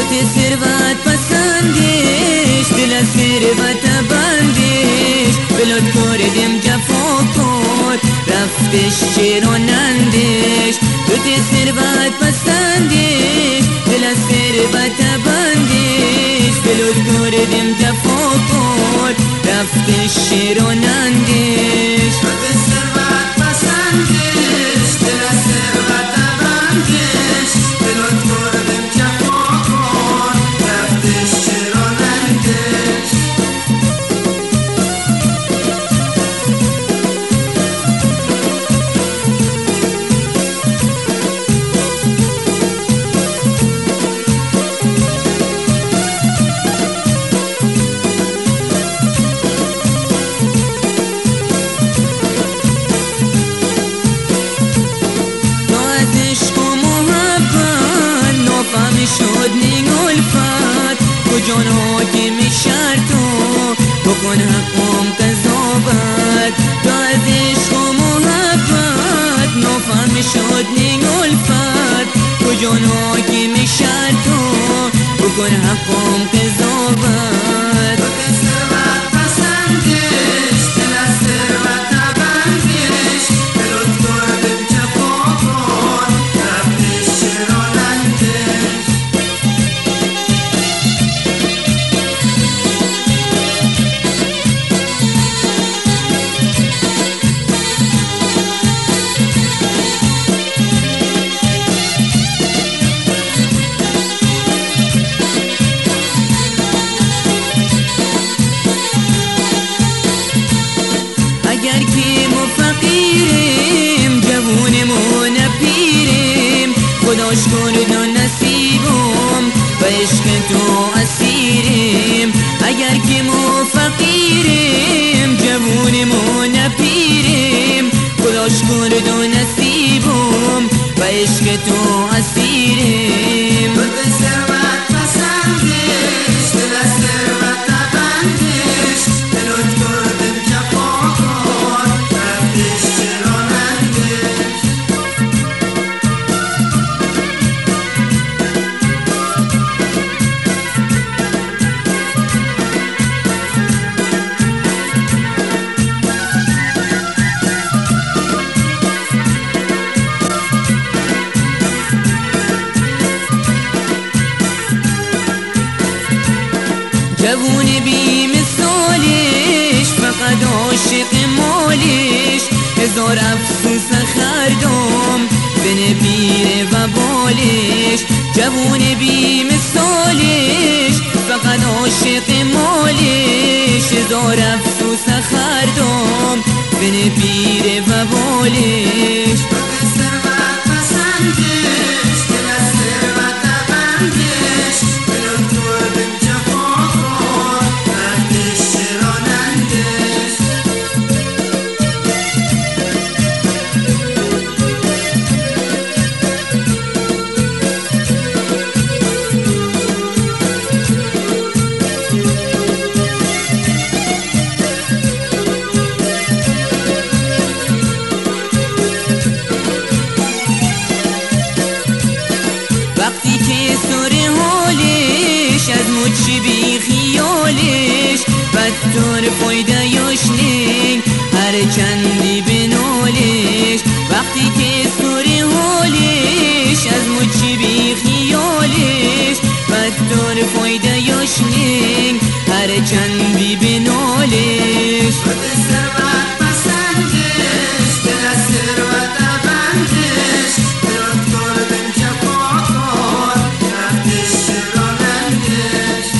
بوتی ثروت پسندش دل از ثروت بندش بلاد کردم جفا کرد رفتش چرانندش بوتی ثروت پسندش دل از ثروت بندش بلاد کردم جفا کرد رفتش چرانندش بوتی ثروت پسندش دل از ثروت بندش بلاد کردم جفا کرد رفتش چرانندش شد نیلوفت کجانا که میشرتو بکن حقم قضاوت تا از عشق و محبت نافهم شد نیلوفت کجانا که میشرتو بکن حقم قضاوت بوتی ثروت پسندش دل از ثروت بندش بلاد کردم جفا کرد رفتش چرانندش اگر که ما فقیریم جوونیم و نپیریم خداش کرد و نصیبم و عشق تو اسیریم اگر که ما فقیریم جوونیم و نپیریم خداش کرد و نصیبم و عشق تو اسیریم بوتی ثروت پسندش دل از ثروت بندش بلاد کردم جفا کرد رفتش چرانندش جوون بی مثالش فقط عاشق مالش هزار افسوس خردم زن پیر و بالش جوون بی مثالش فقط عاشق مالش هزار افسوس خردم زن پیر و بالش بوتی ثروت پسندش دل از ثروت بندش بلاد کردم جفا کرد رفتش چرانندش وقتی که سر حالش از مچ بی خیالش بدتر فایده یاشنگ هر چندی بنالش وقتی که سر حالش از مچ بی خیالش بدتر فایده یاشنگ هر چندی بنالش بوتی ثروت پسندش دل از ثروت بندش بلاد کردم جفا کرد رفتش چرانندش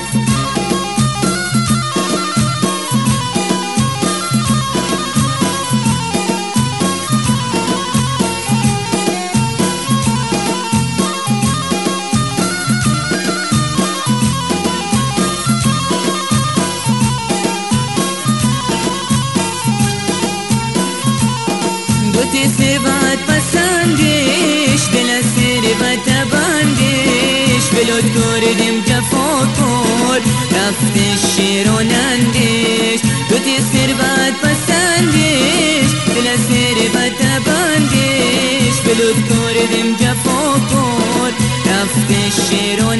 بوتی ثروت پسندش دل از ثروت بندش بلاد کردم جفا کرد رفتش شیرانندش بوتی ثروت پسندش دل از ثروت بندش بلاد کردم جفا کرد رفتش شیرانندش